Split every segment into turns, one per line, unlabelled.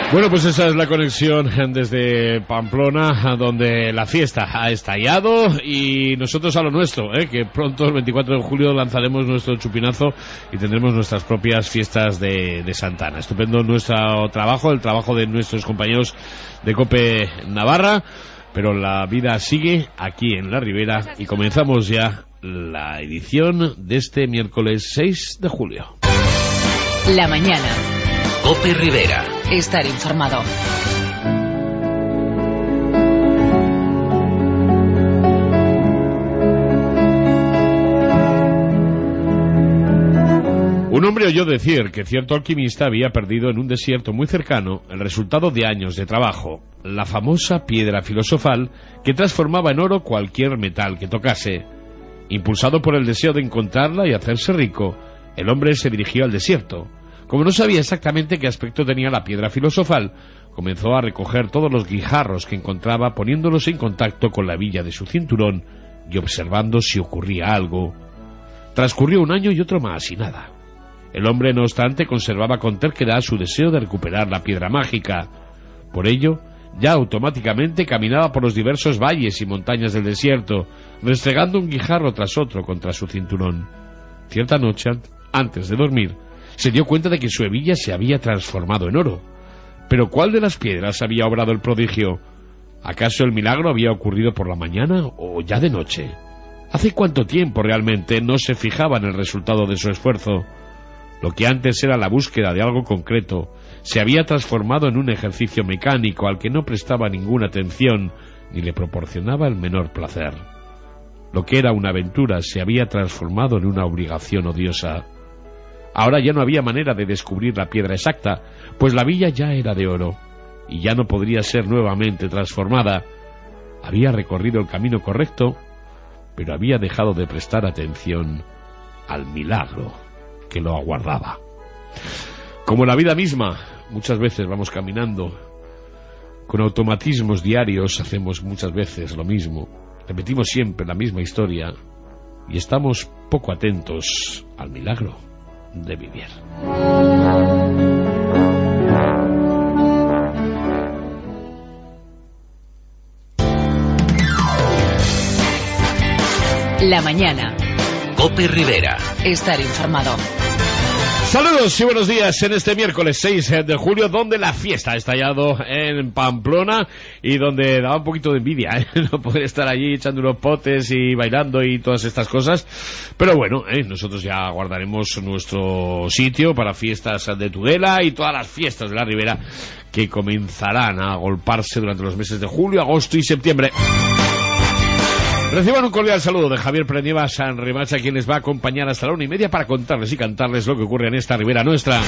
Bueno, pues esa es la conexión desde Pamplona, donde la fiesta ha estallado y nosotros a lo nuestro, que pronto el 24 de julio lanzaremos nuestro chupinazo y tendremos nuestras propias fiestas de Santana. Estupendo nuestro trabajo, el trabajo de nuestros compañeros de COPE Navarra, pero la vida sigue aquí en la Ribera y comenzamos ya la edición de este miércoles 6 de julio.
La mañana.
COPE Ribera.
Estar informado.
Un hombre oyó decir que cierto alquimista había perdido en un desierto muy cercano el resultado de años de trabajo, la famosa piedra filosofal que transformaba en oro cualquier metal que tocase. Impulsado por el deseo de encontrarla y hacerse rico, el hombre se dirigió al desierto. Como no sabía exactamente qué aspecto tenía la piedra filosofal, comenzó a recoger todos los guijarros que encontraba, poniéndolos en contacto con la hebilla de su cinturón y observando si ocurría algo. Transcurrió un año y otro más y nada. El hombre, no obstante, conservaba con terquedad su deseo de recuperar la piedra mágica. Por ello, ya automáticamente caminaba por los diversos valles y montañas del desierto, restregando un guijarro tras otro contra su cinturón. Cierta noche, antes de dormir, se dio cuenta de que su hebilla se había transformado en oro. Pero ¿cuál de las piedras había obrado el prodigio? ¿Acaso el milagro había ocurrido por la mañana o ya de noche? ¿Hace cuánto tiempo realmente no se fijaba en el resultado de su esfuerzo? Lo que antes era la búsqueda de algo concreto se había transformado en un ejercicio mecánico al que no prestaba ninguna atención ni le proporcionaba el menor placer. Lo que era una aventura se había transformado en una obligación odiosa. Ahora ya no había manera de descubrir la piedra exacta, pues la villa ya era de oro, y ya no podría ser nuevamente transformada. Había recorrido el camino correcto, pero había dejado de prestar atención al milagro que lo aguardaba. Como la vida misma, muchas veces vamos caminando con automatismos diarios, hacemos muchas veces lo mismo, repetimos siempre la misma historia, y estamos poco atentos al milagro de vivir.
La mañana.
COPE Ribera.
Estar informado.
Saludos y buenos días en este miércoles 6 de julio, donde la fiesta ha estallado en Pamplona y donde daba un poquito de envidia, no poder estar allí echando unos potes y bailando y todas estas cosas. Pero bueno, nosotros ya guardaremos nuestro sitio para fiestas de Tudela y todas las fiestas de la Ribera que comenzarán a agolparse durante los meses de julio, agosto y septiembre. Reciban un cordial saludo de Javier Prenievas San Remacha, quien les va a acompañar hasta la 1:30 para contarles y cantarles lo que ocurre en esta Ribera nuestra.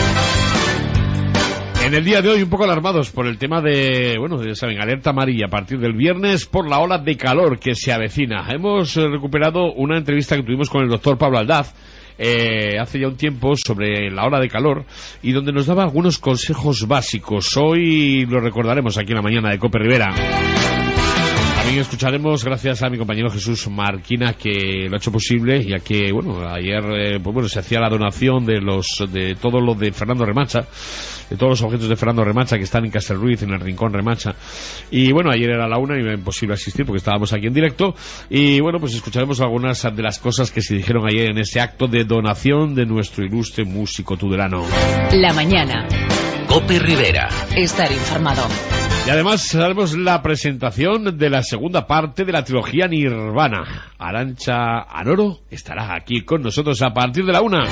En el día de hoy un poco alarmados por el tema de, ya saben, alerta amarilla a partir del viernes por la ola de calor que se avecina. Hemos recuperado una entrevista que tuvimos con el doctor Pablo Aldaz hace ya un tiempo sobre la ola de calor y donde nos daba algunos consejos básicos. Hoy lo recordaremos aquí en la mañana de COPE Ribera. También escucharemos, gracias a mi compañero Jesús Marquina, que lo ha hecho posible, ya que, ayer, se hacía la donación de todo lo de Fernando Remacha, de todos los objetos de Fernando Remacha que están en Castelruiz, en el Rincón Remacha. Y ayer era la 1 y era imposible asistir porque estábamos aquí en directo. Y escucharemos algunas de las cosas que se dijeron ayer en ese acto de donación de nuestro ilustre músico tudelano.
La mañana.
COPE Ribera.
Estar informado.
Y además haremos la presentación de la segunda parte de la trilogía Nirvana. Arantxa Anoro estará aquí con nosotros a partir de la 1.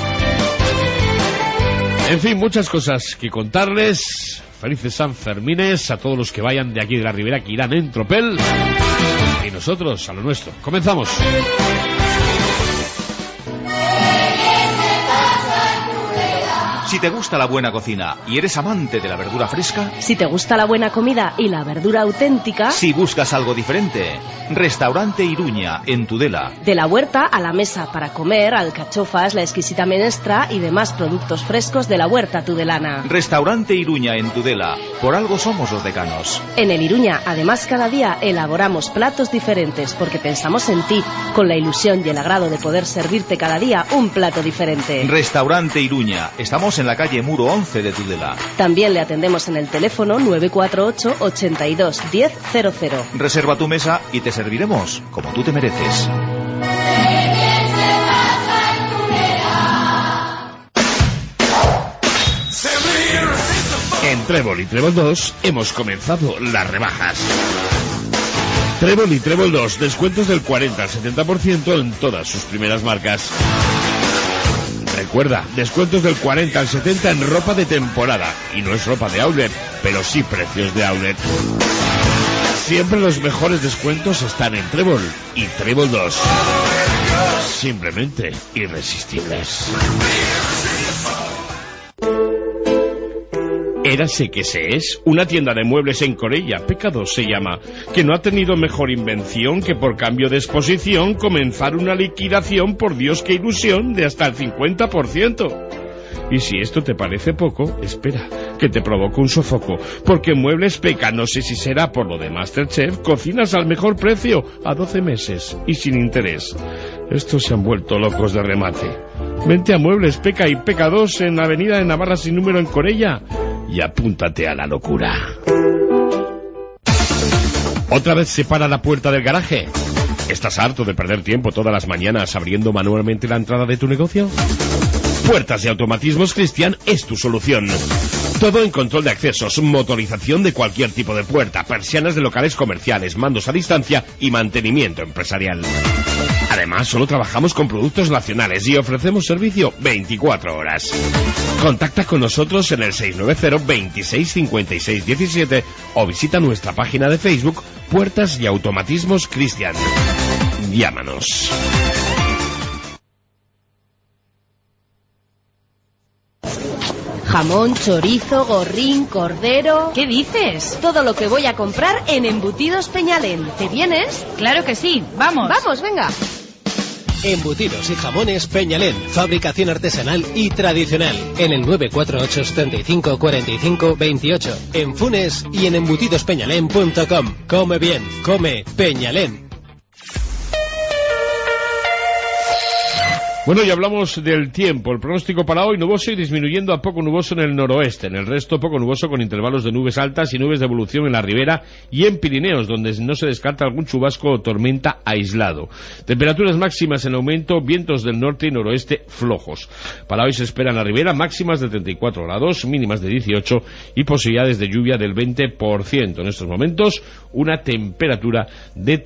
En fin, muchas cosas que contarles. Felices Sanfermines a todos los que vayan de aquí de la Ribera, que irán en tropel. Y nosotros a lo nuestro. Comenzamos.
Si te gusta la buena cocina y eres amante de la verdura fresca,
si te gusta la buena comida y la verdura auténtica,
si buscas algo diferente, Restaurante Iruña, en Tudela.
De la huerta a la mesa para comer, alcachofas, la exquisita menestra y demás productos frescos de la huerta tudelana.
Restaurante Iruña, en Tudela. Por algo somos los decanos.
En el Iruña, además, cada día elaboramos platos diferentes porque pensamos en ti, con la ilusión y el agrado de poder servirte cada día un plato diferente.
Restaurante Iruña. Estamos en en la calle Muro 11 de Tudela.
También le atendemos en el teléfono 948 82 10 00.
Reserva tu mesa y te serviremos como tú te mereces.
En Trébol y Trébol 2 hemos comenzado las rebajas. Trébol y Trébol 2, descuentos del 40 al 70% en todas sus primeras marcas. Recuerda, descuentos del 40 al 70% en ropa de temporada. Y no es ropa de outlet, pero sí precios de outlet. Siempre los mejores descuentos están en Trébol y Trébol 2. Simplemente irresistibles. Érase que se es, una tienda de muebles en Corella, Pecado se llama, que no ha tenido mejor invención que por cambio de exposición comenzar una liquidación, por Dios qué ilusión, de hasta el 50%. Y si esto te parece poco, espera, que te provoco un sofoco, porque Muebles Peca, no sé si será por lo de MasterChef, cocinas al mejor precio, a 12 meses y sin interés. Estos se han vuelto locos de remate. Vente a Muebles Peca y Peca 2 en la avenida de Navarra sin número en Corella y apúntate a la locura. ¿Otra vez se para la puerta del garaje? ¿Estás harto de perder tiempo todas las mañanas abriendo manualmente la entrada de tu negocio? Puertas y Automatismos Cristian es tu solución. Todo en control de accesos, motorización de cualquier tipo de puerta, persianas de locales comerciales, mandos a distancia y mantenimiento empresarial. Además, solo trabajamos con productos nacionales y ofrecemos servicio 24 horas. Contacta con nosotros en el 690 26 56 17 o visita nuestra página de Facebook Puertas y Automatismos Cristian. Llámanos.
Jamón, chorizo, gorrín, cordero...
¿Qué dices?
Todo lo que voy a comprar en Embutidos Peñalén. ¿Te vienes?
Claro que sí, vamos.
Vamos, venga.
Embutidos y jamones Peñalén, fabricación artesanal y tradicional. En el 948 75 45 28. En Funes y en embutidospeñalén.com. Come bien, come Peñalén.
Bueno, y hablamos del tiempo. El pronóstico para hoy: nuboso y disminuyendo a poco nuboso en el noroeste. En el resto, poco nuboso con intervalos de nubes altas y nubes de evolución en la ribera y en Pirineos, donde no se descarta algún chubasco o tormenta aislado. Temperaturas máximas en aumento, vientos del norte y noroeste flojos. Para hoy se esperan en la ribera máximas de 34 grados, mínimas de 18 y posibilidades de lluvia del 20%. En estos momentos, una temperatura de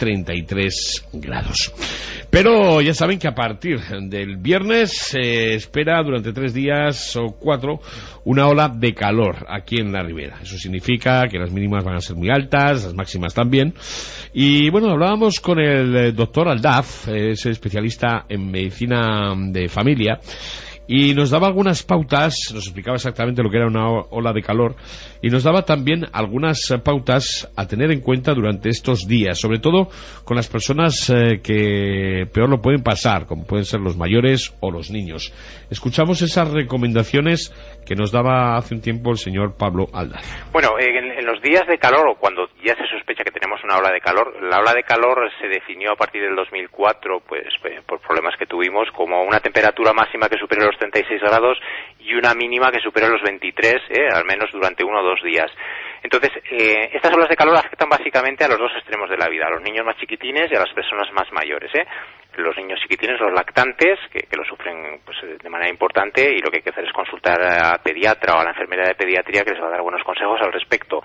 33 grados. Pero ya saben que a partir del viernes se espera durante 3 días o 4 una ola de calor aquí en la ribera. Eso significa que las mínimas van a ser muy altas, las máximas también. Y bueno, hablábamos con el doctor Aldaz, es especialista en medicina de familia, y nos daba algunas pautas, nos explicaba exactamente lo que era una ola de calor y nos daba también algunas pautas a tener en cuenta durante estos días, sobre todo con las personas que peor lo pueden pasar, como pueden ser los mayores o los niños. Escuchamos esas recomendaciones que nos daba hace un tiempo el señor Pablo Aldaz.
Bueno, en los días de calor, o cuando ya se sospecha que tenemos una ola de calor, la ola de calor se definió a partir del 2004, pues por problemas que tuvimos, como una temperatura máxima que supere los 36 grados y una mínima que supere los 23, al menos durante 1 o 2 días. Entonces, estas olas de calor afectan básicamente a los dos extremos de la vida, a los niños más chiquitines y a las personas más mayores. Los niños chiquitines, los lactantes, que lo sufren pues de manera importante, y lo que hay que hacer es consultar a pediatra o a la enfermera de pediatría, que les va a dar buenos consejos al respecto.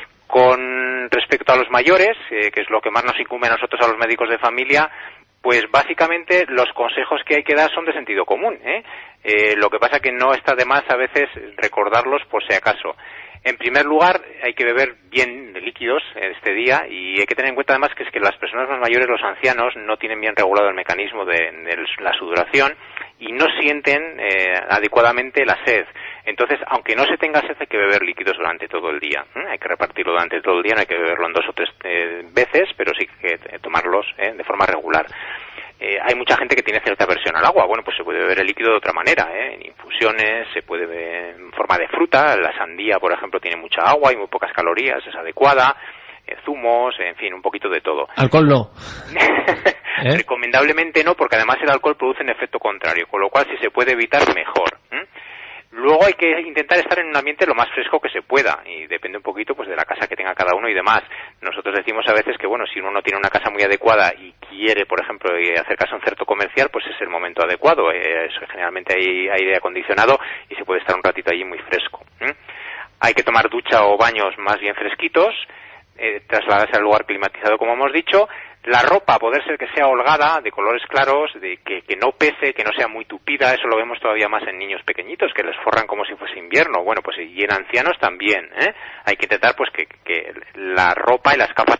Con respecto a los mayores, que es lo que más nos incumbe a nosotros, a los médicos de familia, pues básicamente los consejos que hay que dar son de sentido común. Lo que pasa que no está de más a veces recordarlos por si acaso. En primer lugar, hay que beber bien de líquidos este día, y hay que tener en cuenta además que es que las personas más mayores, los ancianos, no tienen bien regulado el mecanismo de la sudoración y no sienten adecuadamente la sed. Entonces, aunque no se tenga sed, hay que beber líquidos durante todo el día. Hay que repartirlo durante todo el día, no hay que beberlo en 2 o 3 veces, pero sí que tomarlos de forma regular. Hay mucha gente que tiene cierta aversión al agua. Bueno, pues se puede beber el líquido de otra manera, en infusiones, se puede beber en forma de fruta. La sandía, por ejemplo, tiene mucha agua y muy pocas calorías, es adecuada. Zumos, en fin, un poquito de todo.
¿Alcohol no?
Recomendablemente no, porque además el alcohol produce un efecto contrario, con lo cual si se puede evitar, mejor. Luego hay que intentar estar en un ambiente lo más fresco que se pueda, y depende un poquito pues de la casa que tenga cada uno y demás. Nosotros decimos a veces que bueno, si uno no tiene una casa muy adecuada y quiere, por ejemplo, acercarse a un centro comercial, pues es el momento adecuado. Generalmente hay aire acondicionado y se puede estar un ratito allí muy fresco. Hay que tomar ducha o baños más bien fresquitos, trasladarse al lugar climatizado, como hemos dicho. La ropa, a poder ser que sea holgada, de colores claros, de que no pese, que no sea muy tupida. Eso lo vemos todavía más en niños pequeñitos, que les forran como si fuese invierno. Bueno, pues y en ancianos también, Hay que intentar pues que la ropa y las capas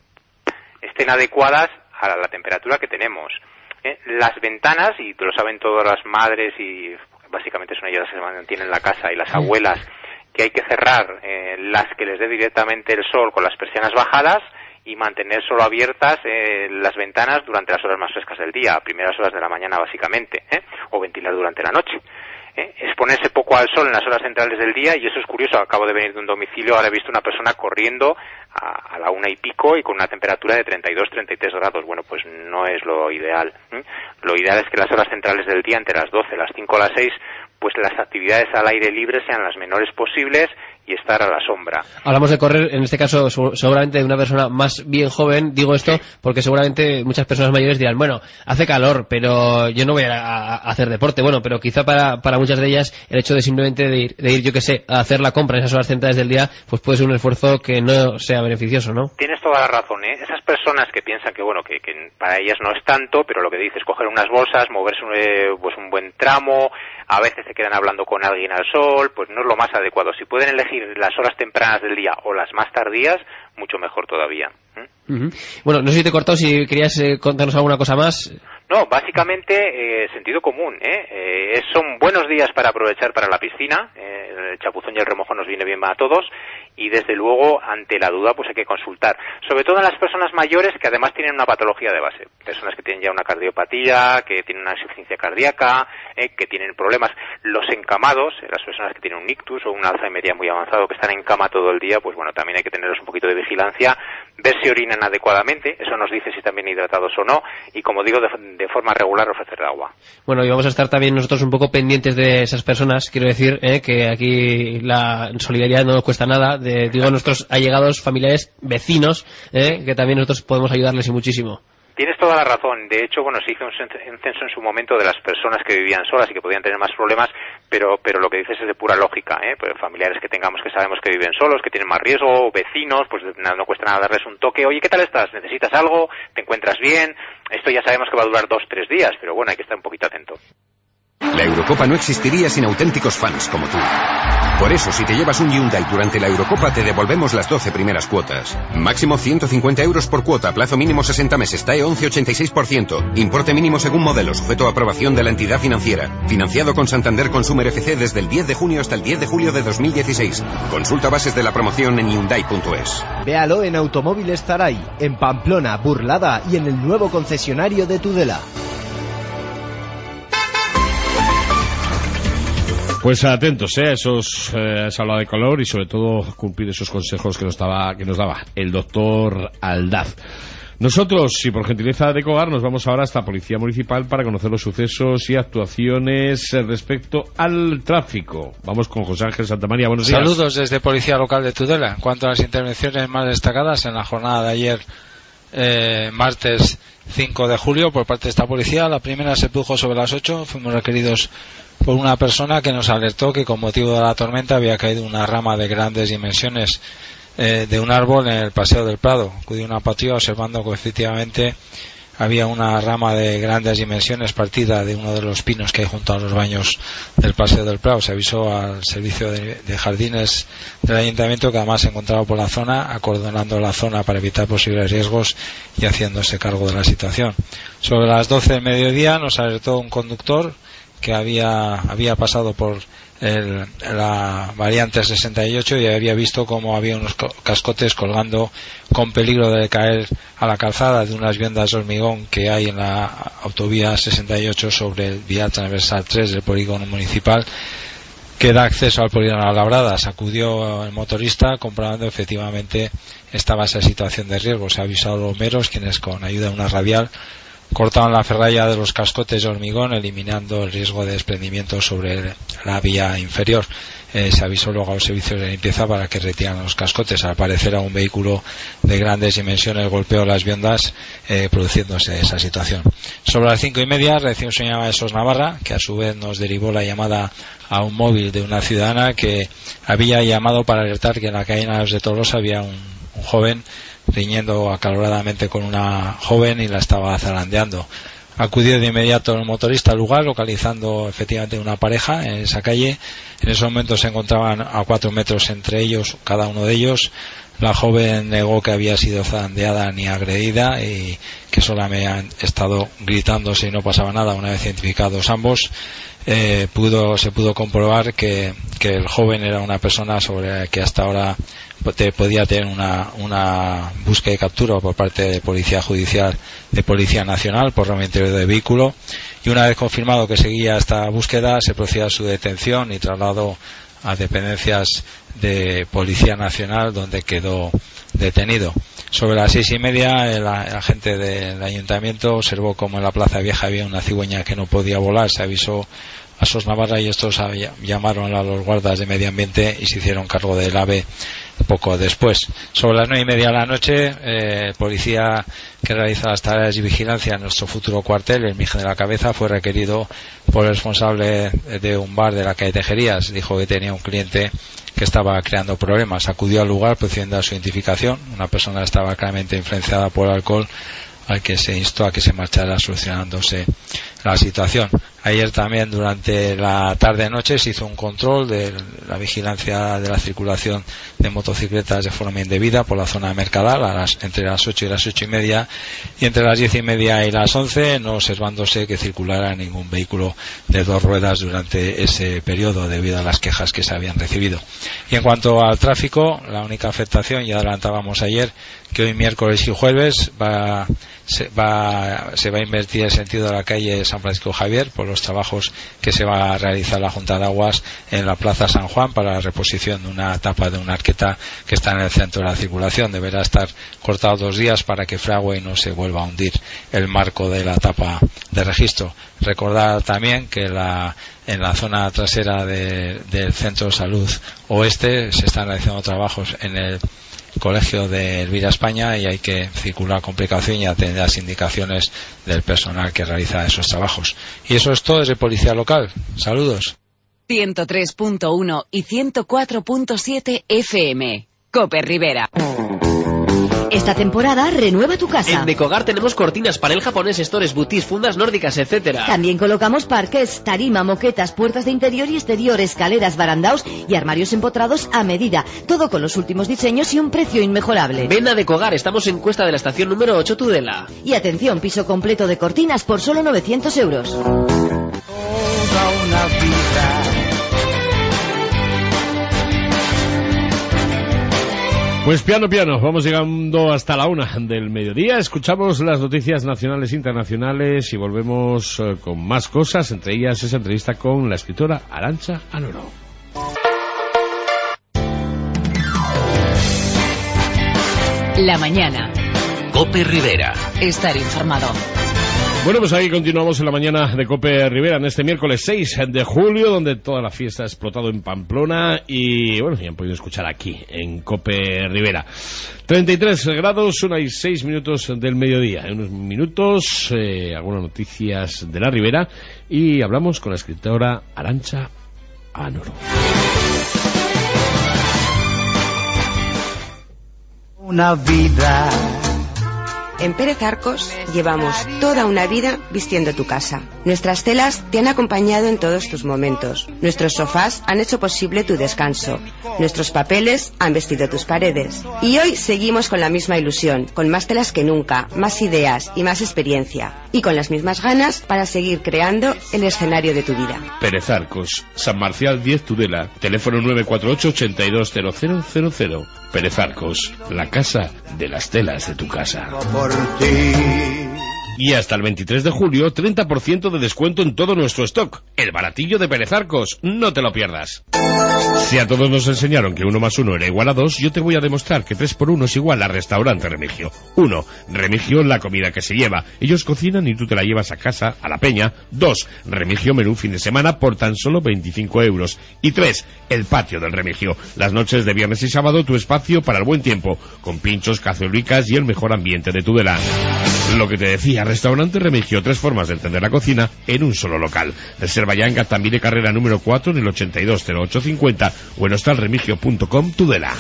estén adecuadas a la temperatura que tenemos. Las ventanas, y lo saben todas las madres, y básicamente son ellas las que mantienen la casa, y las abuelas, que hay que cerrar las que les dé directamente el sol con las persianas bajadas, y mantener solo abiertas las ventanas durante las horas más frescas del día, a primeras horas de la mañana básicamente, o ventilar durante la noche. Exponerse poco al sol en las horas centrales del día, y eso es curioso, acabo de venir de un domicilio, ahora he visto una persona corriendo a la 1:00 y pico y con una temperatura de 32-33 grados. Bueno, pues no es lo ideal. Lo ideal es que las horas centrales del día, entre las 12, las 5 o las 6, pues las actividades al aire libre sean las menores posibles y estar a la sombra.
Hablamos de correr, en este caso, seguramente de una persona más bien joven. Digo esto porque seguramente muchas personas mayores dirán, bueno, hace calor, pero yo no voy a hacer deporte. Bueno, pero quizá para muchas de ellas el hecho de simplemente de ir, yo que sé, a hacer la compra en esas horas centrales del día, pues puede ser un esfuerzo que no sea beneficioso, ¿no?
Tienes toda la razón, Esas personas que piensan que, bueno, que para ellas no es tanto, pero lo que dices, coger unas bolsas, moverse pues un buen tramo, a veces se quedan hablando con alguien al sol, pues no es lo más adecuado. Si pueden elegir las horas tempranas del día o las más tardías, mucho mejor todavía.
Bueno, no sé si te he cortado, si querías contarnos alguna cosa más.
No, básicamente sentido común. Son buenos días para aprovechar para la piscina. El chapuzón y el remojo nos viene bien a todos, y desde luego ante la duda pues hay que consultar, sobre todo en las personas mayores que además tienen una patología de base, personas que tienen ya una cardiopatía, que tienen una insuficiencia cardíaca, que tienen problemas. Los encamados, las personas que tienen un ictus o un Alzheimer ya muy avanzado, que están en cama todo el día, pues bueno, también hay que tenerlos un poquito de vigilancia, ver si orinan adecuadamente, eso nos dice si también hidratados o no, y como digo, de forma regular ofrecer agua.
Bueno, y vamos a estar también nosotros un poco pendientes de esas personas. Quiero decir que aquí la solidaridad no nos cuesta nada, digo nuestros allegados, familiares, vecinos, que también nosotros podemos ayudarles y muchísimo.
Tienes toda la razón. De hecho, bueno, se hizo un censo en su momento de las personas que vivían solas y que podían tener más problemas, pero lo que dices es de pura lógica, Pues familiares que tengamos que sabemos que viven solos, que tienen más riesgo, vecinos, pues no cuesta nada darles un toque. Oye, ¿qué tal estás? ¿Necesitas algo? ¿Te encuentras bien? Esto ya sabemos que va a durar 2-3 días, pero bueno, hay que estar un poquito atento.
La Eurocopa no existiría sin auténticos fans como tú. Por eso, si te llevas un Hyundai durante la Eurocopa, te devolvemos las 12 primeras cuotas. Máximo 150 euros por cuota, plazo mínimo 60 meses, TAE 11,86%. Importe mínimo según modelo, sujeto a aprobación de la entidad financiera. Financiado con Santander Consumer FC desde el 10 de junio hasta el 10 de julio de 2016. Consulta bases de la promoción en Hyundai.es.
Véalo en Automóviles Zaray, en Pamplona, Burlada y en el nuevo concesionario de Tudela.
Pues atentos a esa ola de calor, y sobre todo cumplir esos consejos que nos daba el doctor Aldaz. Nosotros, y por gentileza de Cogar, nos vamos ahora hasta Policía Municipal para conocer los sucesos y actuaciones respecto al tráfico. Vamos con José Ángel Santamaría. Buenos días.
Saludos desde Policía Local de Tudela. En cuanto a las intervenciones más destacadas en la jornada de ayer, martes 5 de julio, por parte de esta policía, la primera se produjo sobre las 8. Fuimos requeridos por una persona que nos alertó que con motivo de la tormenta había caído una rama de grandes dimensiones de un árbol en el Paseo del Prado. Acudí a una patrulla observando que efectivamente había una rama de grandes dimensiones partida de uno de los pinos que hay junto a los baños del Paseo del Prado. Se avisó al servicio de jardines del ayuntamiento, que además se encontraba por la zona, acordonando la zona para evitar posibles riesgos y haciéndose cargo de la situación. Sobre las 12 del mediodía nos alertó un conductor que había pasado por la variante 68 y había visto cómo había unos cascotes colgando con peligro de caer a la calzada de unas viandas de hormigón que hay en la autovía 68 sobre el vial transversal 3 del polígono municipal, que da acceso al polígono a Labradas. Acudió el motorista comprobando efectivamente estaba esa situación de riesgo. Se ha avisado a los bomberos, quienes con ayuda de una radial cortaron la ferralla de los cascotes de hormigón, eliminando el riesgo de desprendimiento sobre la vía inferior. Se avisó luego a los servicios de limpieza para que retiraran los cascotes. Al parecer a un vehículo de grandes dimensiones golpeó las viandas, produciéndose esa situación. Sobre las 5:30 recibimos una llamada de SOS Navarra, que a su vez nos derivó la llamada a un móvil de una ciudadana que había llamado para alertar que en la calle Naves de Tolosa había un joven riñendo acaloradamente con una joven y la estaba zarandeando. Acudió de inmediato el motorista al lugar, localizando efectivamente una pareja en esa calle. En ese momento se encontraban a 4 metros entre ellos, cada uno de ellos. La joven negó que había sido zarandeada ni agredida y que solo habían estado gritándose y no pasaba nada. Una vez identificados ambos, se pudo comprobar que el joven era una persona sobre la que hasta ahora podía tener una búsqueda y captura por parte de Policía Judicial, de Policía Nacional por robo interior de vehículo, y una vez confirmado que seguía esta búsqueda se procedió a su detención y traslado a dependencias de Policía Nacional, donde quedó detenido. Sobre las 6:30 el agente del ayuntamiento observó como en la Plaza Vieja había una cigüeña que no podía volar. Se avisó a SOS Navarra y estos llamaron a los guardas de medio ambiente y se hicieron cargo del ave poco después. Sobre las 9:30 de la noche, el policía que realiza las tareas de vigilancia en nuestro futuro cuartel, el Mijen de la Cabeza, fue requerido por el responsable de un bar de la calle Tejerías. Dijo que tenía un cliente que estaba creando problemas. Acudió al lugar procediendo a su identificación. Una persona estaba claramente influenciada por el alcohol, al que se instó a que se marchara solucionándose la situación. Ayer también durante la tarde-noche se hizo un control de la vigilancia de la circulación de motocicletas de forma indebida por la zona de Mercadal entre las 8 y las 8:30, y entre las 10:30 y las 11, no observándose que circulara ningún vehículo de 2 ruedas durante ese periodo debido a las quejas que se habían recibido. Y en cuanto al tráfico, la única afectación, ya adelantábamos ayer que hoy miércoles y jueves se va a invertir el sentido de la calle San Francisco Javier por los trabajos que se va a realizar la Junta de Aguas en la Plaza San Juan para la reposición de una tapa de una arqueta que está en el centro de la circulación. Deberá estar cortado 2 días para que fragüe y no se vuelva a hundir el marco de la tapa de registro. Recordar también que en la zona trasera del Centro de Salud Oeste se están realizando trabajos en el Colegio de Elvira España y hay que circular con precaución y atender las indicaciones del personal que realiza esos trabajos. Y eso es todo desde Policía Local. Saludos.
103.1 y 104.7 FM. Cope Rivera.
Esta temporada renueva tu casa.
En Decogar tenemos cortinas, panel japonés, stores, boutis, fundas nórdicas, etcétera.
También colocamos parqués, tarima, moquetas, puertas de interior y exterior, escaleras, barandaos y armarios empotrados a medida. Todo con los últimos diseños y un precio inmejorable.
Ven a Decogar, estamos en Cuesta de la estación número 8 Tudela.
Y atención, piso completo de cortinas por solo 900 euros.
Toda una vida.
Pues piano, vamos llegando hasta la 1 del mediodía, escuchamos las noticias nacionales e internacionales y volvemos con más cosas, entre ellas esa entrevista con la escritora Arantxa Anoro.
La mañana.
Cope Rivera.
Estar informado.
Bueno, pues ahí continuamos en la mañana de Cope Rivera en este miércoles 6 de julio, donde toda la fiesta ha explotado en Pamplona y bueno, ya han podido escuchar aquí en Cope Rivera. 33 grados, 1:06 del mediodía. En unos minutos, algunas noticias de la Ribera y hablamos con la escritora Arantxa Anoro.
Una vida.
En Pérez Arcos llevamos toda una vida vistiendo tu casa. Nuestras telas te han acompañado en todos tus momentos. Nuestros sofás han hecho posible tu descanso. Nuestros papeles han vestido tus paredes. Y hoy seguimos con la misma ilusión, con más telas que nunca, más ideas y más experiencia. Y con las mismas ganas para seguir creando el escenario de tu vida.
Pérez Arcos, San Marcial 10 Tudela, teléfono 948 820000. Pérez Arcos, la casa de las telas de tu casa. Y hasta el 23 de julio, 30% de descuento en todo nuestro stock. El baratillo de Pérez Arcos, no te lo pierdas. Si a todos nos enseñaron que 1 más 1 era igual a 2, yo te voy a demostrar que 3 por 1 es igual a Restaurante Remigio. 1. Remigio, la comida que se lleva. Ellos cocinan y tú te la llevas a casa, a la peña. 2. Remigio, menú fin de semana por tan solo 25 euros. Y 3. El patio del Remigio. Las noches de viernes y sábado, tu espacio para el buen tiempo, con pinchos, cazuelicas y el mejor ambiente de Tudela. Lo que te decía, Restaurante Remigio, 3 formas de entender la cocina en un solo local. Reserva ya en Gatambide Carrera número 4 en el 820850 o en hostalremigio.com Tudela.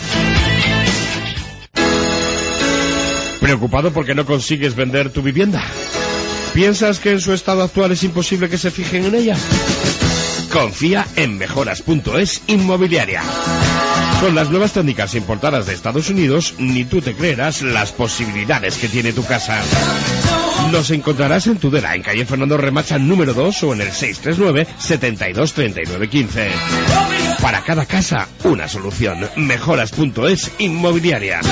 ¿Preocupado porque no consigues vender tu vivienda? ¿Piensas que en su estado actual es imposible que se fijen en ella? Confía en Mejoras.es Inmobiliaria. Con las nuevas técnicas importadas de Estados Unidos, ni tú te creerás las posibilidades que tiene tu casa. Nos encontrarás en Tudela, en calle Fernando Remacha número 2 o en el 639 72 39 15. Para cada casa, una solución. Mejoras.es Inmobiliaria.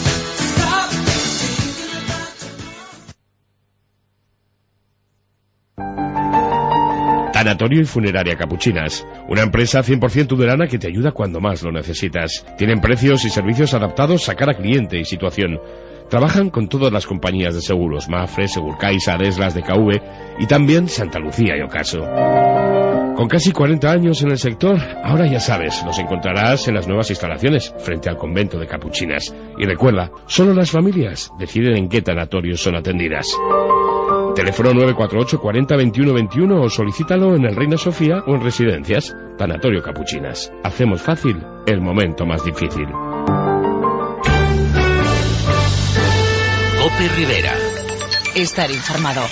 Tanatorio y Funeraria Capuchinas, una empresa 100% tudelana que te ayuda cuando más lo necesitas. Tienen precios y servicios adaptados a cada cliente y situación. Trabajan con todas las compañías de seguros, Mafre, Segurcaixa, Areslas, DKV y también Santa Lucía y Ocaso. Con casi 40 años en el sector, ahora ya sabes, los encontrarás en las nuevas instalaciones, frente al convento de Capuchinas. Y recuerda, solo las familias deciden en qué tanatorios son atendidas. Teléfono 948 40 21 21 o solicítalo en el Reina Sofía o en Residencias. Tanatorio Capuchinas. Hacemos fácil el momento más difícil.
Cope Rivera.
Estar informado.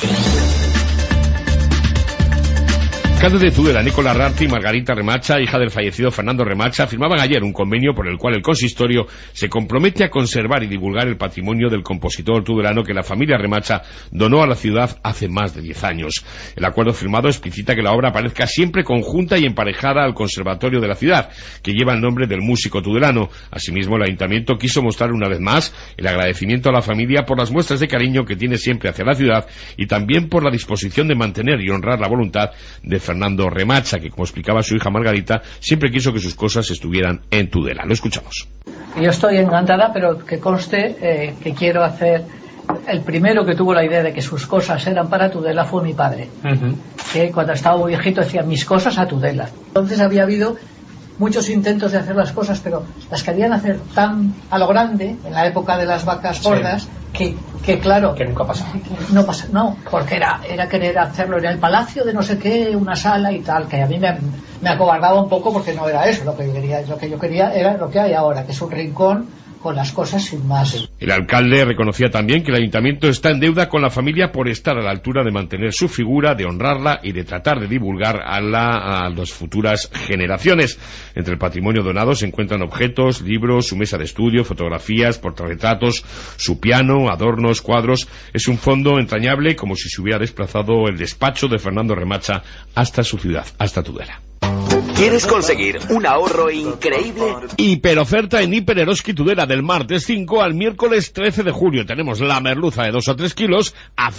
Alcalde de Tudela, Nicolás Rarti y Margarita Remacha, hija del fallecido Fernando Remacha, firmaban ayer un convenio por el cual el consistorio se compromete a conservar y divulgar el patrimonio del compositor tudelano que la familia Remacha donó a la ciudad hace más de 10 años. El acuerdo firmado explicita que la obra aparezca siempre conjunta y emparejada al conservatorio de la ciudad, que lleva el nombre del músico tudelano. Asimismo, el ayuntamiento quiso mostrar una vez más el agradecimiento a la familia por las muestras de cariño que tiene siempre hacia la ciudad y también por la disposición de mantener y honrar la voluntad de Fernando Remacha, que, como explicaba su hija Margarita, siempre quiso que sus cosas estuvieran en Tudela. Lo escuchamos.
Yo estoy encantada, pero que conste que quiero hacer... El primero que tuvo la idea de que sus cosas eran para Tudela fue mi padre, que cuando estaba muy viejito decía mis cosas a Tudela. Entonces había habido muchos intentos de hacer las cosas, pero las querían hacer tan a lo grande, en la época de las vacas gordas, que claro... Que nunca pasaba. No pasa, no, porque era querer hacerlo en el palacio de no sé qué, una sala y tal, que a mí me acobardaba un poco porque no era eso lo que yo quería. Lo que yo quería era lo que hay ahora, que es un rincón con las cosas sin más.
El alcalde reconocía también que el ayuntamiento está en deuda con la familia por estar a la altura de mantener su figura, de honrarla y de tratar de divulgar a las futuras generaciones. Entre el patrimonio donado se encuentran objetos, libros, su mesa de estudio, fotografías, portarretratos, su piano, adornos, cuadros. Es un fondo entrañable, como si se hubiera desplazado el despacho de Fernando Remacha hasta su ciudad, hasta Tudela.
¿Quieres conseguir un ahorro increíble?
Hiperoferta en Hiper Eroski Tudela del martes 5 al miércoles 13 de julio. Tenemos la merluza de 2 a 3 kilos a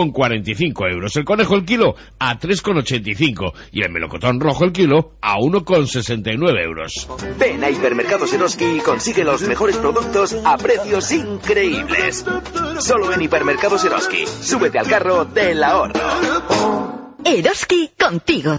5,45 euros. El conejo el kilo a 3,85 y el melocotón rojo el kilo a 1,69 euros.
Ven a Hipermercados Eroski y consigue los mejores productos a precios increíbles. Solo en Hipermercados Eroski. Súbete al carro del ahorro.
Eroski contigo.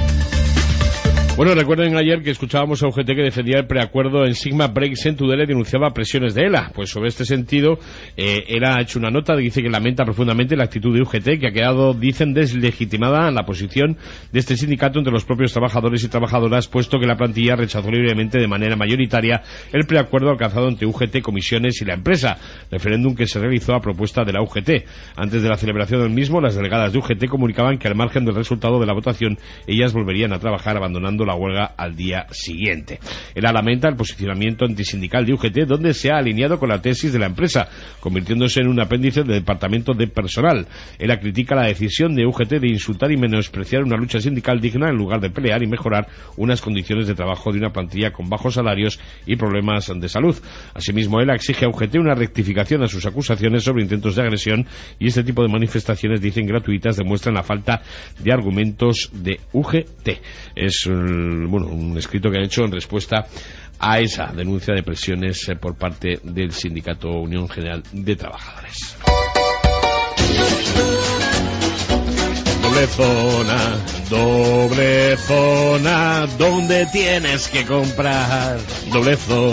Bueno, recuerden ayer que escuchábamos a UGT que defendía el preacuerdo en Sigma Breaks en Tudela y denunciaba presiones de ELA. Pues sobre este sentido, ELA ha hecho una nota, dice que lamenta profundamente la actitud de UGT, que ha quedado, dicen, deslegitimada en la posición de este sindicato entre los propios trabajadores y trabajadoras, puesto que la plantilla rechazó libremente de manera mayoritaria el preacuerdo alcanzado entre UGT, comisiones y la empresa, referéndum que se realizó a propuesta de la UGT. Antes de la celebración del mismo, las delegadas de UGT comunicaban que al margen del resultado de la votación, ellas volverían a trabajar abandonando la huelga al día siguiente. ELA lamenta el posicionamiento antisindical de UGT, donde se ha alineado con la tesis de la empresa, convirtiéndose en un apéndice del departamento de personal. ELA critica la decisión de UGT de insultar y menospreciar una lucha sindical digna en lugar de pelear y mejorar unas condiciones de trabajo de una plantilla con bajos salarios y problemas de salud. Asimismo, ELA exige a UGT una rectificación a sus acusaciones sobre intentos de agresión, y este tipo de manifestaciones, dicen, gratuitas, demuestran la falta de argumentos de UGT. Es un escrito que han hecho en respuesta a esa denuncia de presiones por parte del sindicato Unión General de Trabajadores. Doble zona, donde tienes que comprar. Doble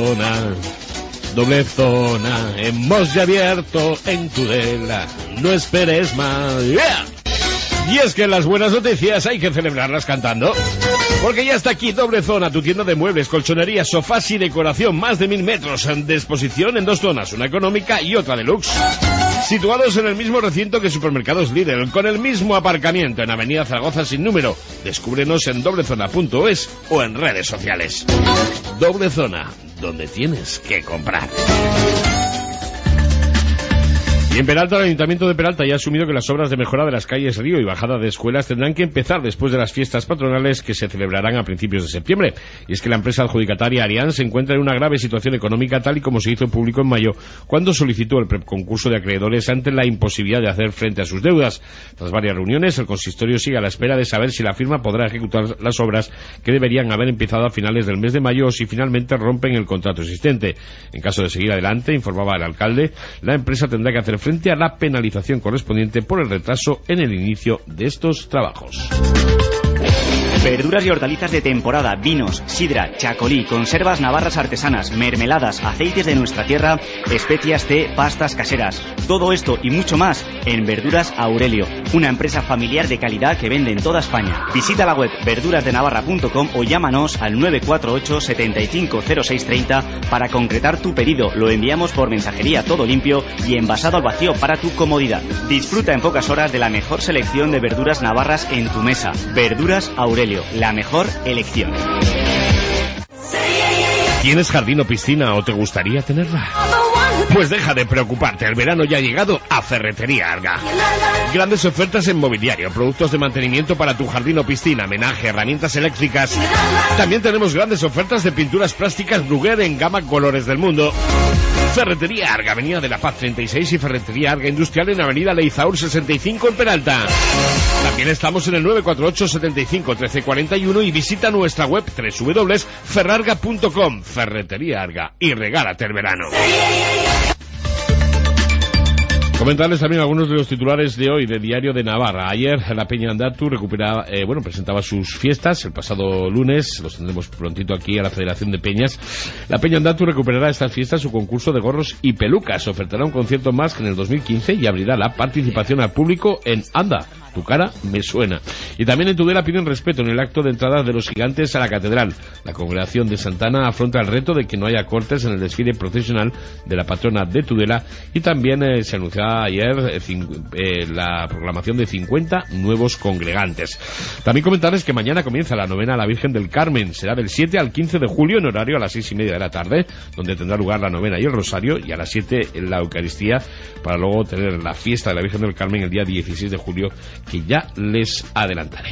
zona, hemos ya abierto en Tudela, no esperes más. ¡Yeah! Y es que las buenas noticias hay que celebrarlas cantando, porque ya está aquí Doble Zona, tu tienda de muebles, colchonería, sofás y decoración, más de 1000 metros de exposición en 2 zonas, una económica y otra deluxe, situados en el mismo recinto que Supermercados Lidl, con el mismo aparcamiento en Avenida Zaragoza sin número. Descúbrenos en doblezona.es o en redes sociales. Doble Zona, donde tienes que comprar. Y en Peralta, el Ayuntamiento de Peralta ya ha asumido que las obras de mejora de las calles Río y bajada de escuelas tendrán que empezar después de las fiestas patronales que se celebrarán a principios de septiembre. Y es que la empresa adjudicataria Arián se encuentra en una grave situación económica, tal y como se hizo público en mayo, cuando solicitó el concurso de acreedores ante la imposibilidad de hacer frente a sus deudas. Tras varias reuniones, el consistorio sigue a la espera de saber si la firma podrá ejecutar las obras que deberían haber empezado a finales del mes de mayo o si finalmente rompen el contrato existente. En caso de seguir adelante, informaba el alcalde, la empresa tendrá que hacer frente a la penalización correspondiente por el retraso en el inicio de estos trabajos.
Verduras y hortalizas de temporada, vinos, sidra, chacolí, conservas navarras artesanas, mermeladas, aceites de nuestra tierra, especias, té, pastas caseras. Todo esto y mucho más en Verduras Aurelio, una empresa familiar de calidad que vende en toda España. Visita la web verdurasdenavarra.com o llámanos al 948 75 0630 para concretar tu pedido. Lo enviamos por mensajería todo limpio y envasado al vacío para tu comodidad. Disfruta en pocas horas de la mejor selección de verduras navarras en tu mesa. Verduras Aurelio, la mejor elección.
¿Tienes jardín o piscina o te gustaría tenerla? Pues deja de preocuparte, el verano ya ha llegado a Ferretería Arga. Grandes ofertas en mobiliario, productos de mantenimiento para tu jardín o piscina, menaje, herramientas eléctricas. También tenemos grandes ofertas de pinturas plásticas Bruguer en gama colores del mundo. Ferretería Arga, Avenida de la Paz 36 y Ferretería Arga Industrial en Avenida Leizaur 65 en Peralta. También estamos en el 948 75 1341 y visita nuestra web www.ferrarga.com. Ferretería Arga, y regálate el verano. Comentarles también algunos de los titulares de hoy de Diario de Navarra. Ayer la Peña Andatu presentaba sus fiestas. El pasado lunes, los tendremos prontito aquí a la Federación de Peñas. La Peña Andatu recuperará estas fiestas su concurso de gorros y pelucas. Ofertará un concierto más que en el 2015 y abrirá la participación al público en Anda, tu cara me suena. Y también en Tudela piden respeto en el acto de entrada de los gigantes a la catedral. La congregación de Santana afronta el reto de que no haya cortes en el desfile procesional de la patrona de Tudela y también se anunció ayer la proclamación de 50 nuevos congregantes. También comentarles que mañana comienza la novena a la Virgen del Carmen. Será del 7 al 15 de julio en horario a las 6:30 de la tarde, donde tendrá lugar la novena y el rosario, y a las 7 en la Eucaristía, para luego tener la fiesta de la Virgen del Carmen el día 16 de julio, que ya les adelantaré.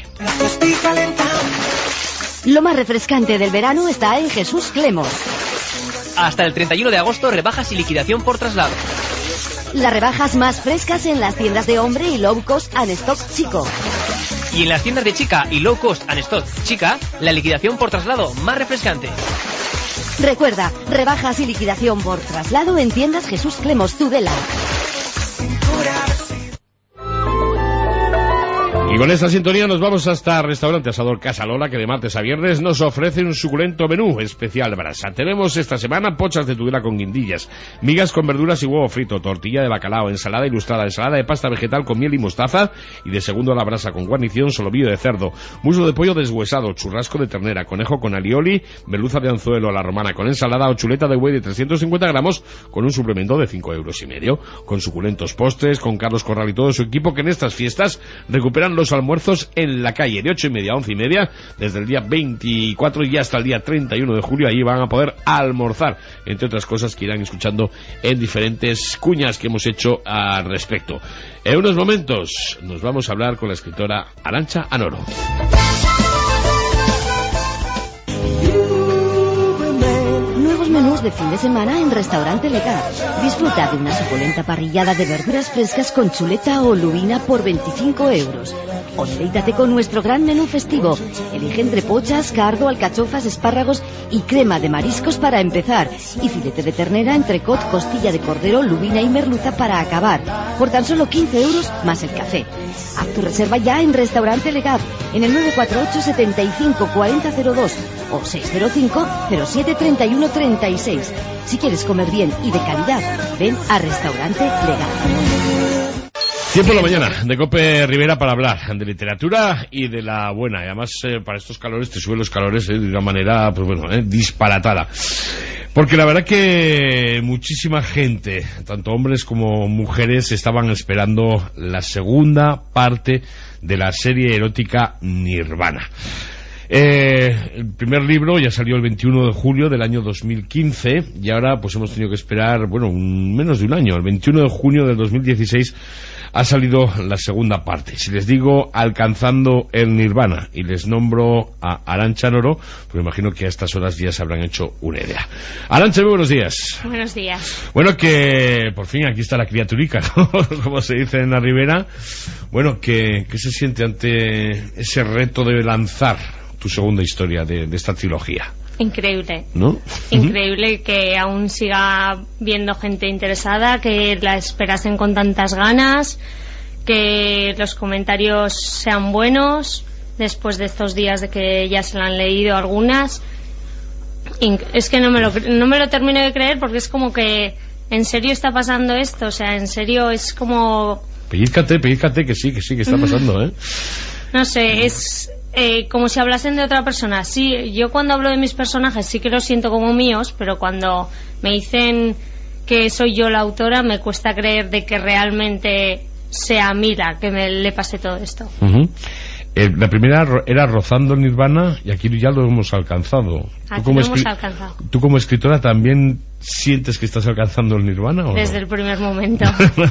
Lo más refrescante del verano está en Jesús Clemos.
Hasta el 31 de agosto, rebajas y liquidación por traslado.
Las rebajas más frescas en las tiendas de hombre y low cost and stock chico.
Y en las tiendas de chica y low cost and stock chica, la liquidación por traslado más refrescante.
Recuerda, rebajas y liquidación por traslado en tiendas Jesús Clemos Tudela.
Y con esta sintonía nos vamos hasta el restaurante Asador Casa Lola, que de martes a viernes nos ofrece un suculento menú especial brasa. Tenemos esta semana pochas de Tudela con guindillas, migas con verduras y huevo frito, tortilla de bacalao, ensalada ilustrada, ensalada de pasta vegetal con miel y mostaza, y de segundo a la brasa con guarnición solomillo de cerdo, muslo de pollo deshuesado, churrasco de ternera, conejo con alioli, merluza de anzuelo a la romana con ensalada o chuleta de buey de 350 gramos con un suplemento de 5,5 €, con suculentos postres, con Carlos Corral y todo su equipo, que en estas fiestas recuperan los almuerzos en la calle de 8:30 a 11:30 desde el día 24 y hasta el día 31 de julio. Ahí van a poder almorzar, entre otras cosas que irán escuchando en diferentes cuñas que hemos hecho al respecto. En unos momentos nos vamos a hablar con la escritora Arantxa Anoro.
Nuevos menús de fin de semana en Restaurante Legat. Disfruta de una suculenta parrillada de verduras frescas con chuleta o lubina por 25 euros. O deleítate con nuestro gran menú festivo. Elige entre pochas, cardo, alcachofas, espárragos y crema de mariscos para empezar. Y filete de ternera, entrecot, costilla de cordero, lubina y merluza para acabar. Por tan solo 15 euros más el café. Haz tu reserva ya en Restaurante Legat, en el 948 75 4002 o 605 07 31 36. Si quieres comer bien y de calidad, ven a Restaurante Legat.
Tiempo de la mañana de Cope Rivera para hablar de literatura y de la buena. Y además, para estos calores, te suben los calores de una manera, pues bueno, disparatada. Porque la verdad que muchísima gente, tanto hombres como mujeres, estaban esperando la segunda parte de la serie erótica Nirvana. El primer libro ya salió el 21 de julio del año 2015 y ahora pues hemos tenido que esperar, bueno, menos de un año. El 21 de junio del 2016 ha salido la segunda parte. Si les digo Alcanzando el Nirvana y les nombro a Arantxa Noro, pues me imagino que a estas horas ya se habrán hecho una idea. Arantxa, muy buenos días.
Buenos días.
Bueno, que por fin aquí está la criaturica, ¿no? Como se dice en la Ribera. Bueno, ¿qué se siente ante ese reto de lanzar tu segunda historia de esta trilogía?
Increíble,
¿no?
Increíble que aún siga viendo gente interesada, que la esperasen con tantas ganas, que los comentarios sean buenos después de estos días de que ya se la han leído algunas. Es que no me lo termino de creer, porque es como que ¿en serio está pasando esto? O sea, en serio es como... Pellízcate,
que sí, que está pasando, ¿eh?
No sé, es... como si hablasen de otra persona. Sí, yo cuando hablo de mis personajes sí que los siento como míos, pero cuando me dicen que soy yo la autora me cuesta creer de que realmente sea a mí la que le pase todo esto.
La primera era Rozando el Nirvana y aquí ya lo hemos alcanzado.
Aquí lo hemos alcanzado.
¿Tú como escritora también sientes que estás alcanzando el Nirvana o
desde
no?
El primer momento.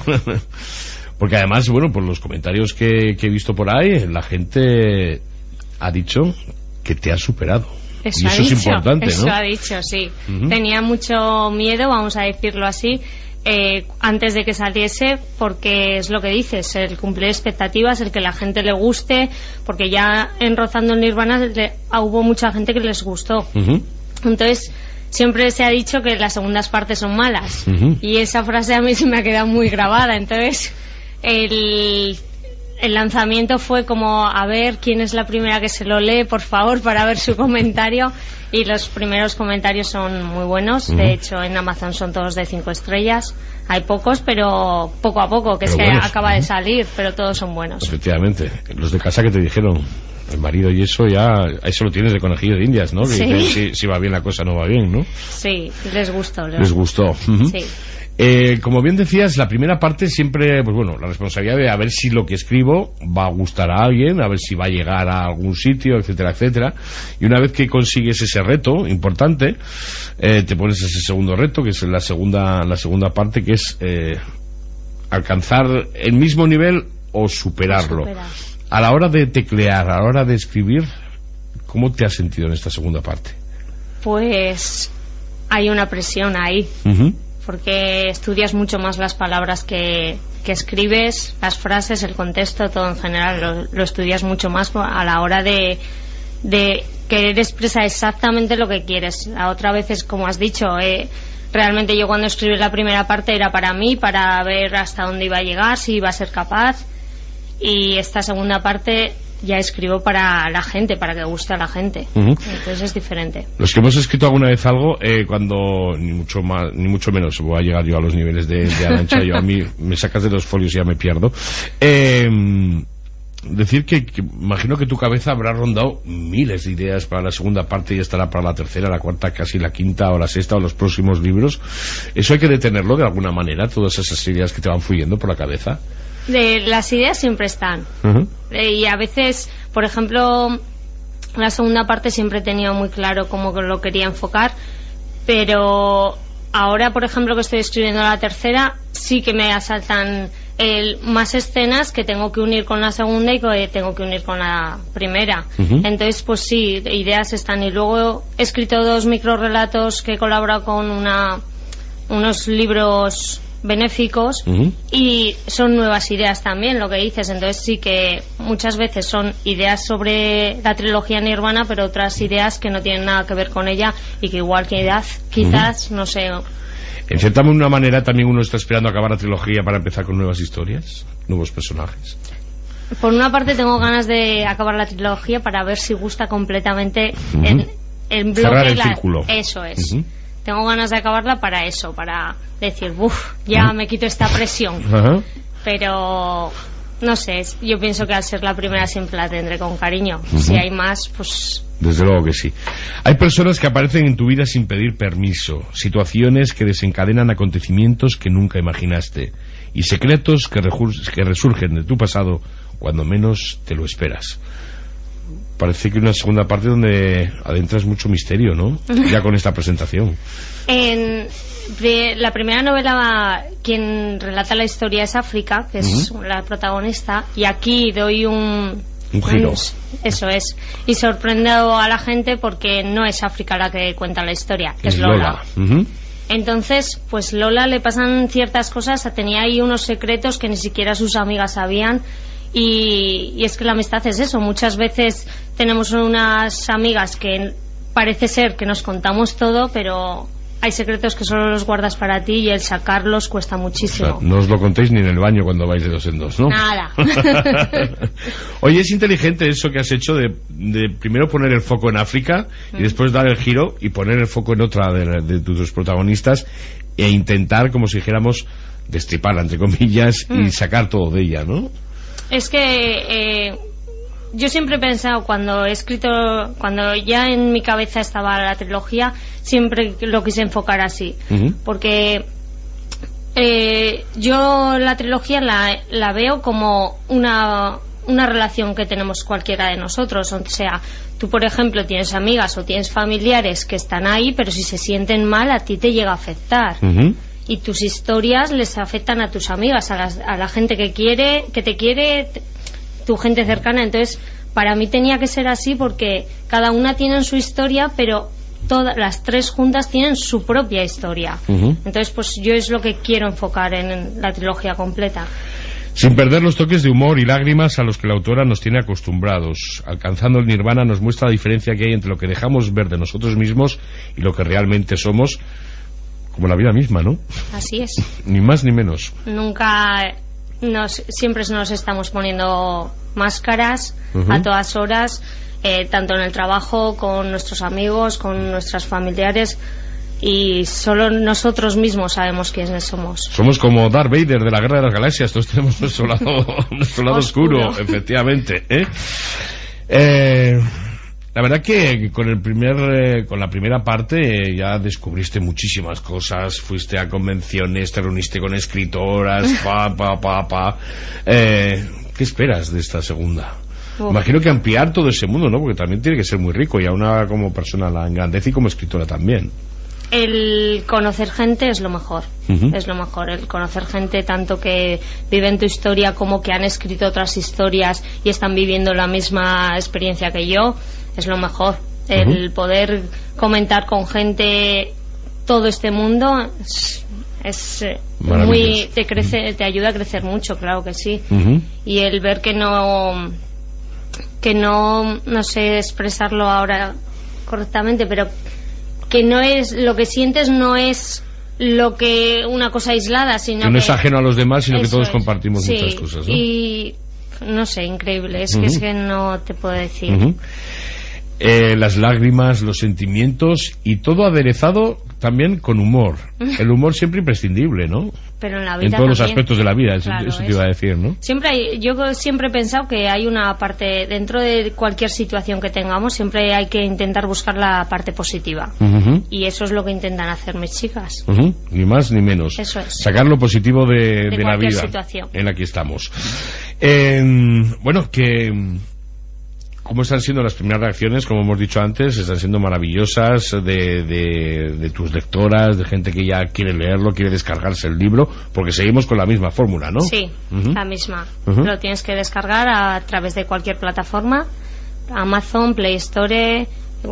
Porque además, bueno, por los comentarios que he visto por ahí, la gente ha dicho que te ha superado.
Eso
y eso es importante, ¿no?
Eso ha dicho, sí. Tenía mucho miedo, vamos a decirlo así, antes de que saliese, porque es lo que dices, el cumplir expectativas, el que la gente le guste, porque ya en Rozando el Nirvana hubo mucha gente que les gustó. Entonces, siempre se ha dicho que las segundas partes son malas. Y esa frase a mí se me ha quedado muy grabada. Entonces, el lanzamiento fue como a ver quién es la primera que se lo lee, por favor, para ver su comentario, y los primeros comentarios son muy buenos. De hecho, en Amazon son todos de 5 estrellas. Hay pocos, pero poco a poco, que pero es que buenos. Acaba de salir, pero todos son buenos.
Efectivamente. Los de casa que te dijeron, el marido y eso, ya eso lo tienes de conejillo de indias, ¿no?
Sí.
Que dicen, si va bien la cosa, no va bien, ¿no?
Sí, les gustó.
Les gustó.
Sí.
Como bien decías, la primera parte siempre, pues bueno, la responsabilidad de a ver si lo que escribo va a gustar a alguien, a ver si va a llegar a algún sitio, etcétera, etcétera. Y una vez que consigues ese reto importante, te pones ese segundo reto, que es la segunda parte, que es alcanzar el mismo nivel o superarlo. A la hora de teclear, a la hora de escribir, ¿cómo te has sentido en esta segunda parte?
Pues hay una presión ahí. Porque estudias mucho más las palabras que escribes, las frases, el contexto, todo en general, lo estudias mucho más a la hora de querer expresar exactamente lo que quieres. La otra vez es como has dicho, realmente yo cuando escribí la primera parte era para mí, para ver hasta dónde iba a llegar, si iba a ser capaz, y esta segunda parte ya escribo para la gente, para que guste a la gente. Entonces es diferente.
Los que hemos escrito alguna vez algo, cuando ni mucho menos voy a llegar yo a los niveles de Arantxa, yo a mí me sacas de los folios y ya me pierdo. Decir que imagino que tu cabeza habrá rondado miles de ideas para la segunda parte y estará para la tercera, la cuarta, casi la quinta o la sexta o los próximos libros. Eso hay que detenerlo de alguna manera, todas esas ideas que te van fluyendo por la cabeza.
Las ideas siempre están. Y a veces, por ejemplo, la segunda parte siempre he tenido muy claro cómo lo quería enfocar, pero ahora, por ejemplo, que estoy escribiendo la tercera, sí que me asaltan más escenas que tengo que unir con la segunda y que tengo que unir con la primera. Entonces, pues sí, ideas están. Y luego he escrito 2 microrelatos que he colaborado con unos libros benéficos y son nuevas ideas también, lo que dices. Entonces sí que muchas veces son ideas sobre la trilogía Nirvana, pero otras ideas que no tienen nada que ver con ella y que igual que quizás, no sé.
En cierta manera también uno está esperando acabar la trilogía para empezar con nuevas historias, nuevos personajes.
Por una parte tengo ganas de acabar la trilogía para ver si gusta completamente en bloque.
Cerrar el círculo.
Eso es. Tengo ganas de acabarla para eso, para decir, ya me quito esta presión. Pero no sé, yo pienso que al ser la primera siempre la tendré con cariño. Si hay más, pues...
Desde luego que sí. Hay personas que aparecen en tu vida sin pedir permiso, situaciones que desencadenan acontecimientos que nunca imaginaste y secretos que resurgen de tu pasado cuando menos te lo esperas. Parece que una segunda parte donde adentras mucho misterio, ¿no? Ya con esta presentación.
En la primera novela, quien relata la historia es África, que es la protagonista, y aquí doy un giro. Eso es. Y sorprendo a la gente porque no es África la que cuenta la historia, es Lola. Entonces, pues Lola le pasan ciertas cosas, tenía ahí unos secretos que ni siquiera sus amigas sabían. Y es que la amistad es eso. Muchas veces tenemos unas amigas que parece ser que nos contamos todo, pero hay secretos que solo los guardas para ti y el sacarlos cuesta muchísimo.
O sea, no os lo contéis ni en el baño cuando vais de 2 en 2, ¿no?
Nada.
Oye, es inteligente eso que has hecho de primero poner el foco en África y después dar el giro y poner el foco en otra de tus protagonistas e intentar, como si dijéramos, destriparla, entre comillas, y sacar todo de ella, ¿no?
Es que yo siempre he pensado, cuando ya en mi cabeza estaba la trilogía, siempre lo quise enfocar así. Porque yo la trilogía la veo como una relación que tenemos cualquiera de nosotros. O sea, tú, por ejemplo, tienes amigas o tienes familiares que están ahí, pero si se sienten mal, a ti te llega a afectar. Y tus historias les afectan a tus amigas, a la gente que te quiere, tu gente cercana. Entonces, para mí tenía que ser así, porque cada una tiene su historia, pero todas las 3 juntas tienen su propia historia. Entonces, pues yo es lo que quiero enfocar en la trilogía completa.
Sin perder los toques de humor y lágrimas a los que la autora nos tiene acostumbrados. Alcanzando el Nirvana nos muestra la diferencia que hay entre lo que dejamos ver de nosotros mismos y lo que realmente somos, como la vida misma, ¿no?
Así es.
Ni más ni menos.
Siempre nos estamos poniendo máscaras a todas horas, tanto en el trabajo, con nuestros amigos, con nuestros familiares, y solo nosotros mismos sabemos quiénes somos.
Somos como Darth Vader de la Guerra de las Galaxias, todos tenemos nuestro lado oscuro, efectivamente, La verdad que con la primera parte ya descubriste muchísimas cosas, fuiste a convenciones, te reuniste con escritoras, ¿qué esperas de esta segunda? Imagino que ampliar todo ese mundo, ¿no? Porque también tiene que ser muy rico, y a una como persona la engrandece y como escritora también.
El conocer gente es lo mejor. Es lo mejor, el conocer gente tanto que vive en tu historia como que han escrito otras historias y están viviendo la misma experiencia que yo. Es lo mejor. El poder comentar con gente todo este mundo es muy... te ayuda a crecer mucho, claro que sí. Y el ver que no sé expresarlo ahora correctamente, pero que no es lo que sientes, no es lo que una cosa aislada, sino
que no es ajeno a los demás, sino que todos compartimos muchas cosas, ¿no?
Y no sé, increíble, es que no te puedo decir.
Las lágrimas, los sentimientos y todo aderezado también con humor. El humor siempre imprescindible, ¿no?
Pero en la vida
en todos los
también,
aspectos de la vida,
claro,
eso te iba a decir, ¿no?
Yo siempre he pensado que hay una parte, dentro de cualquier situación que tengamos, siempre hay que intentar buscar la parte positiva. Y eso es lo que intentan hacer mis chicas.
Ni más ni menos.
Eso es.
Sacar lo positivo de la vida
situación
en la que estamos. Bueno, ¿cómo están siendo las primeras reacciones? Como hemos dicho antes, están siendo maravillosas de tus lectoras, de gente que ya quiere leerlo, quiere descargarse el libro, porque seguimos con la misma fórmula, ¿no?
Sí, la misma. Lo tienes que descargar a través de cualquier plataforma, Amazon, Play Store,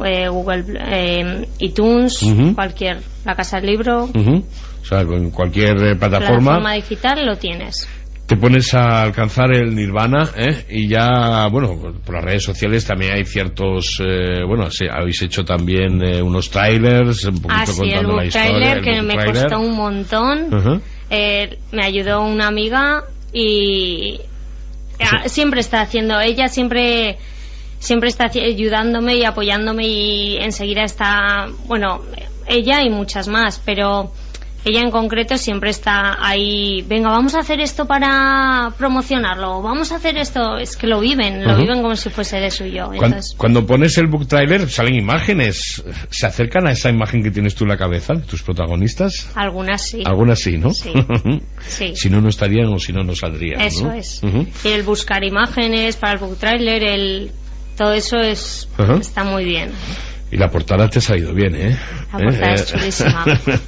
Google, iTunes, la casa del libro.
O sea, con cualquier plataforma
digital lo tienes.
Te pones a alcanzar el nirvana, y ya, bueno, por las redes sociales también hay ciertos, habéis hecho también unos trailers, un poquito contando la historia.
El que me costó un montón. Me ayudó una amiga y siempre está haciendo, ella siempre está ayudándome y apoyándome, y enseguida está, bueno, ella y muchas más, pero ella en concreto siempre está ahí, venga, vamos a hacer esto para promocionarlo, vamos a hacer esto, es que lo viven como si fuese de suyo. Entonces,
cuando pones el book trailer salen imágenes, ¿se acercan a esa imagen que tienes tú en la cabeza, de tus protagonistas?
Algunas sí.
Algunas sí, ¿no?
Sí. Sí.
Si no, no estarían, o si no, no saldrían.
Eso, ¿no? Es. Y el buscar imágenes para el book trailer, todo eso está muy bien.
Y la portada te ha salido bien, ¿eh?
La portada es chulísima.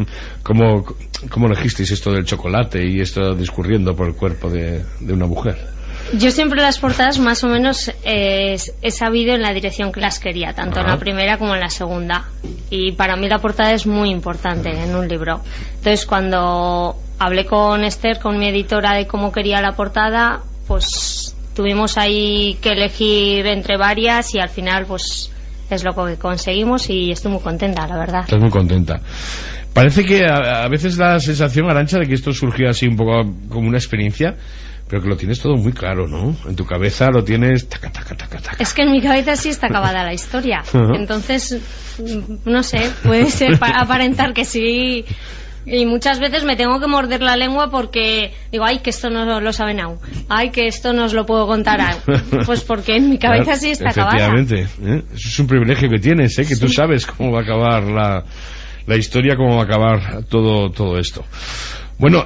¿Cómo elegisteis esto del chocolate y esto discurriendo por el cuerpo de una mujer?
Yo siempre las portadas más o menos he sabido en la dirección que las quería, tanto en la primera como en la segunda. Y para mí la portada es muy importante en un libro. Entonces, cuando hablé con Esther, con mi editora, de cómo quería la portada, pues tuvimos ahí que elegir entre varias, y al final pues es lo que conseguimos, y estoy muy contenta, la verdad.
Estás muy contenta. Parece que a veces da la sensación, Arantxa, de que esto surgió así un poco como una experiencia, pero que lo tienes todo muy claro, ¿no? En tu cabeza lo tienes taca.
Es que en mi cabeza sí está acabada la historia. Entonces, no sé, puede ser aparentar que sí. Y muchas veces me tengo que morder la lengua porque digo, ay, que esto no lo saben aún, ay, que esto no os lo puedo contar aún. Pues porque en mi cabeza sí está acabada.
Efectivamente, eso es un privilegio que tienes, que tú sabes cómo va a acabar la historia, cómo va a acabar todo esto. Bueno,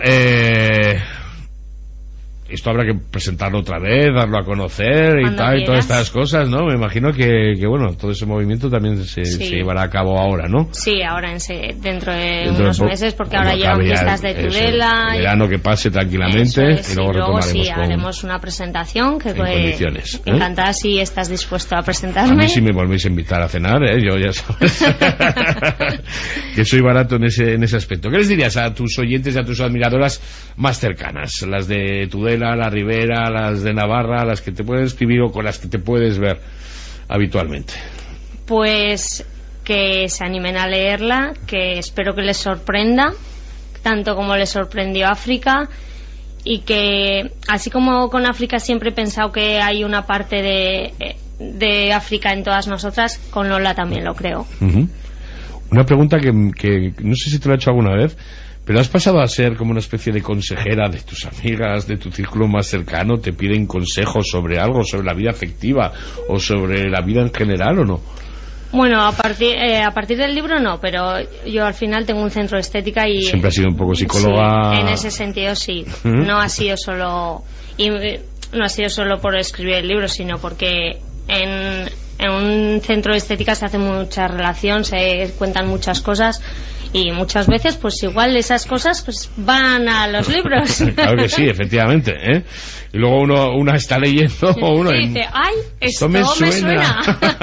esto habrá que presentarlo otra vez, darlo a conocer y todas estas cosas, ¿no? Me imagino que bueno, todo ese movimiento también se llevará a cabo ahora, ¿no?
Sí, ahora dentro de unos meses, porque ahora llegan fiestas de Tudela.
El verano que pase tranquilamente, y luego retomaremos
haremos una presentación que
en condiciones.
Encantada si estás dispuesto a presentarme.
A mí si me volvéis a invitar a cenar, yo ya sabes que soy barato en ese aspecto. ¿Qué les dirías a tus oyentes y a tus admiradoras más cercanas? Las de Tudela, la Ribera, las de Navarra, las que te pueden escribir o con las que te puedes ver habitualmente.
Pues que se animen a leerla, que espero que les sorprenda tanto como les sorprendió África, y que así como con África siempre he pensado que hay una parte de África en todas nosotras, con Lola también lo creo.
Una pregunta que no sé si te la he hecho alguna vez, pero has pasado a ser como una especie de consejera de tus amigas, de tu círculo más cercano. ¿Te piden consejos sobre algo, sobre la vida afectiva o sobre la vida en general, o no?
Bueno, a partir del libro no, pero yo al final tengo un centro de estética y
siempre has sido un poco psicóloga.
Sí, en ese sentido sí. No ha sido solo por escribir el libro, sino porque en un centro de estética se hace mucha relación, se cuentan muchas cosas, y muchas veces pues igual esas cosas pues van a los libros.
Claro que sí, efectivamente, y luego una está leyendo
y dice, ay, esto me suena.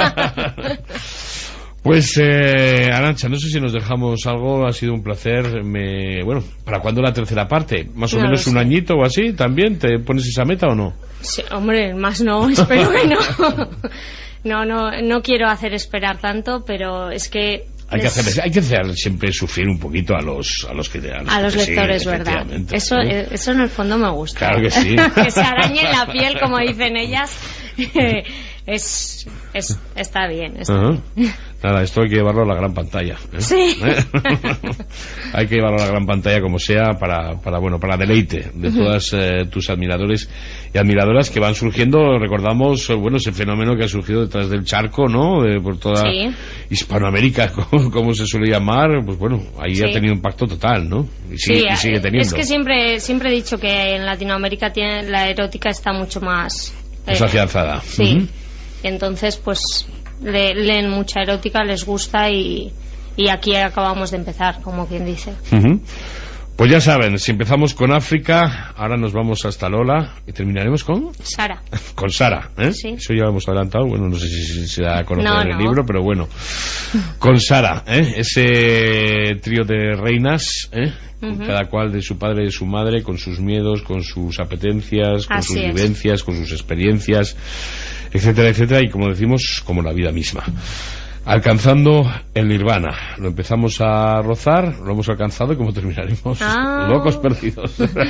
Pues Arantxa, no sé si nos dejamos algo, ha sido un placer. ¿Para cuándo la tercera parte? ¿Más o menos un añito o así? ¿También te pones esa meta o no?
Sí, hombre, más no, espero que no. No quiero hacer esperar tanto, pero es que
hay que hacer siempre sufrir un poquito a los
lectores,
sí,
¿verdad? Eso en el fondo me gusta.
Claro que sí.
Que se arañen la piel, como dicen ellas. Está bien.
Nada, esto hay que llevarlo a la gran pantalla.
Sí.
Hay que llevarlo a la gran pantalla como sea para deleite de todas tus admiradores y admiradoras que van surgiendo. Recordamos, ese fenómeno que ha surgido detrás del charco, ¿no? Por toda Hispanoamérica, como se suele llamar. Pues ahí ha tenido impacto total, ¿no? Y sigue teniendo.
Es que siempre he dicho que en Latinoamérica la erótica está mucho más
afianzada.
Sí. entonces pues leen mucha erótica, les gusta y aquí acabamos de empezar, como quien dice.
Pues ya saben, si empezamos con África, ahora nos vamos hasta Lola y terminaremos con
Sara.
Con Sara, ¿eh?
Sí.
Eso ya lo hemos adelantado, bueno, no sé si se da a conocer
No,
en el
no.
libro, pero bueno. Con Sara, ¿eh? Ese trío de reinas, ¿eh? Cada cual de su padre y de su madre, con sus miedos, con sus apetencias, con
Así
sus
es.
vivencias, con sus experiencias, etcétera, etcétera, y como decimos, como la vida misma. Alcanzando el nirvana. Lo empezamos a rozar, lo hemos alcanzado y como terminaremos locos perdidos.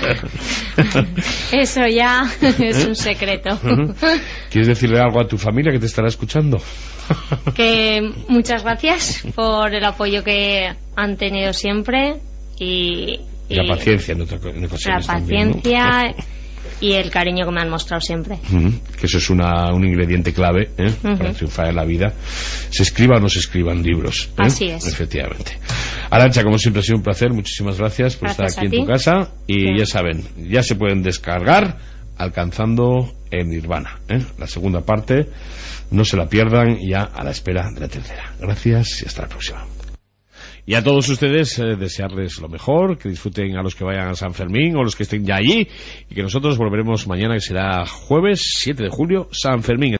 Eso ya es un secreto.
¿Quieres decirle algo a tu familia que te estará escuchando?
Que muchas gracias por el apoyo que han tenido siempre y
la paciencia en ocasiones
la paciencia
también, ¿no?
Y el cariño que me han mostrado siempre.
Que eso es un ingrediente clave, para triunfar en la vida, se escriba o no se escriban libros,
Así es.
Efectivamente. Arantxa, como siempre ha sido un placer, muchísimas gracias por
Gracias
estar aquí
a
en tu
ti.
casa y ya saben, ya se pueden descargar Alcanzando el Nirvana, la segunda parte, no se la pierdan, ya a la espera de la tercera. Gracias y hasta la próxima. Y a todos ustedes desearles lo mejor, que disfruten a los que vayan a San Fermín o los que estén ya allí, y que nosotros volveremos mañana, que será jueves 7 de julio, San Fermín.